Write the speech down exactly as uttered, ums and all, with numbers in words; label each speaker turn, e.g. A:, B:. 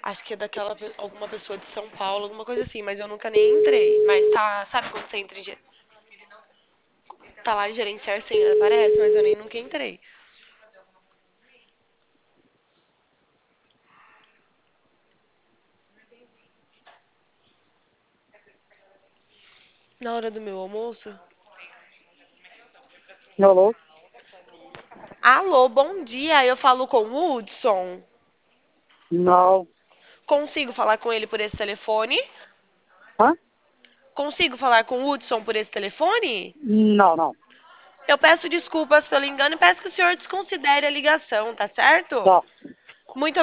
A: Acho que é daquela pe- alguma pessoa de São Paulo, alguma coisa assim, mas eu nunca nem entrei. Mas tá, sabe quando você entra em, ge- tá lá em gerenciar senha, aparece, mas eu nem nunca entrei. Na hora do meu almoço.
B: Alô?
A: Alô, bom dia. Eu falo com o Hudson.
B: Não.
A: Consigo falar com ele por esse telefone?
B: Hã?
A: Consigo falar com o Hudson por esse telefone?
B: Não, não.
A: Eu peço desculpas pelo engano e peço que o senhor desconsidere a ligação, tá certo?
B: Tá.
A: Muito